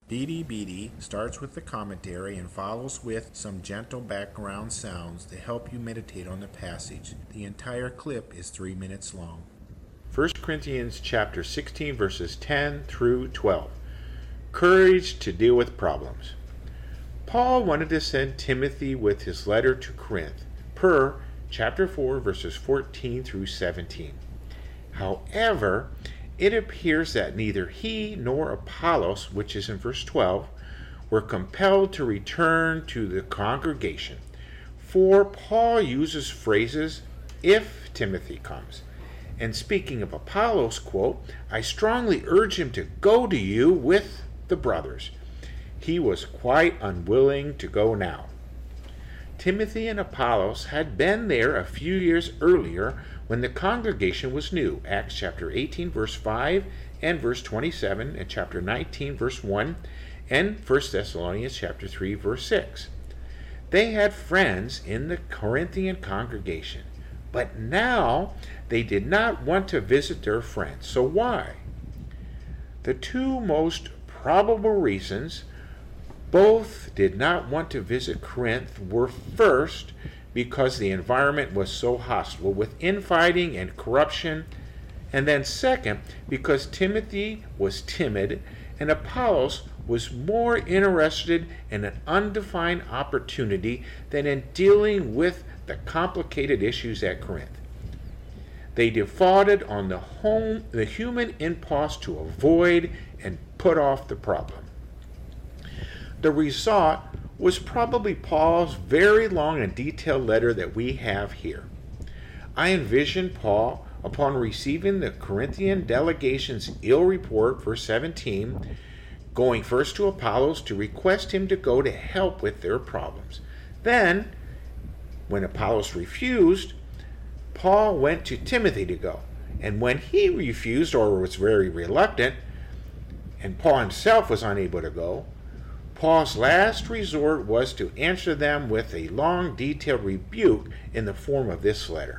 Beady Beady starts with the commentary and follows with some gentle background sounds to help you meditate on the passage. The entire clip is 3 minutes long. 1 Corinthians chapter 16 verses 10 through 12. Courage to deal with problems. Paul wanted to send Timothy with his letter to Corinth, per chapter 4 verses 14 through 17. However, it appears that neither he nor Apollos, which is in verse 12, were compelled to return to the congregation. For Paul uses phrases, if Timothy comes. And speaking of Apollos, quote, I strongly urge him to go to you with the brothers. He was quite unwilling to go now. Timothy and Apollos had been there a few years earlier when the congregation was new, Acts chapter 18 verse 5 and verse 27, and chapter 19 verse 1, and 1 Thessalonians chapter 3 verse 6. They had friends in the Corinthian congregation, but now they did not want to visit their friends. So why? The two most probable reasons both did not want to visit Corinth were, first, because the environment was so hostile with infighting and corruption, and then second, because Timothy was timid and Apollos was more interested in an undefined opportunity than in dealing with the complicated issues at Corinth. They defaulted on the human impulse to avoid and put off the problem. The result was probably Paul's very long and detailed letter that we have here. I envision Paul, upon receiving the Corinthian delegation's ill report, verse 17, going first to Apollos to request him to go to help with their problems. Then, when Apollos refused, Paul went to Timothy to go. And when he refused or was very reluctant, and Paul himself was unable to go, Paul's last resort was to answer them with a long, detailed rebuke in the form of this letter.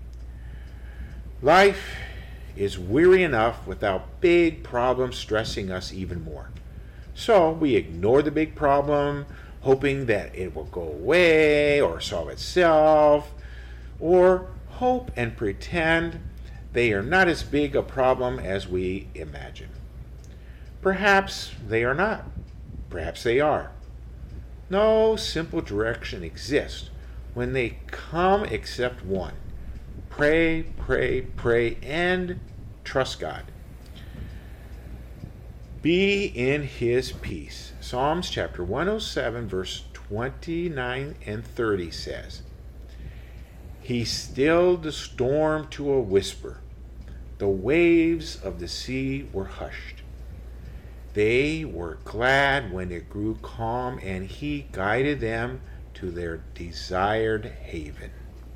Life is weary enough without big problems stressing us even more. So we ignore the big problem, hoping that it will go away or solve itself, or hope and pretend they are not as big a problem as we imagine. Perhaps they are not. Perhaps they are. No simple direction exists when they come except one. Pray, pray, pray, and trust God. Be in his peace. Psalms chapter 107, verse 29 and 30 says, He stilled the storm to a whisper. The waves of the sea were hushed. They were glad when it grew calm, and he guided them to their desired haven.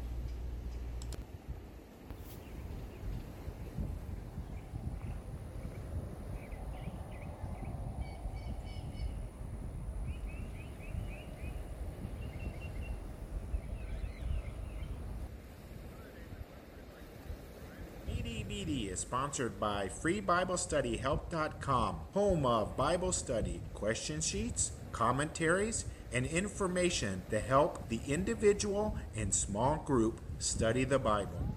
Beady is sponsored by FreeBibleStudyHelp.com, home of Bible study, question sheets, commentaries, and information to help the individual and small group study the Bible.